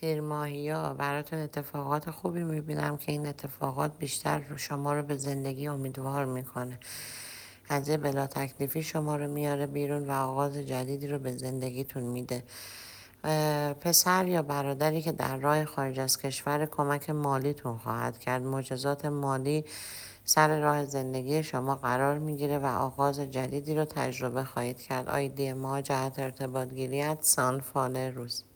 تیر ماهیا براتون اتفاقات خوبی میبینم که این اتفاقات بیشتر شما رو به زندگی امیدوار میکنه. از یه بلا تکلیفی شما رو میاره بیرون و آغاز جدیدی رو به زندگیتون میده. پسر یا برادری که در راه خارج از کشور کمک مالیتون خواهد کرد. معجزات مالی سر راه زندگی شما قرار میگیره و آغاز جدیدی رو تجربه خواهید کرد. آیدی ما جهت ارتباط گیری @سانفال روز.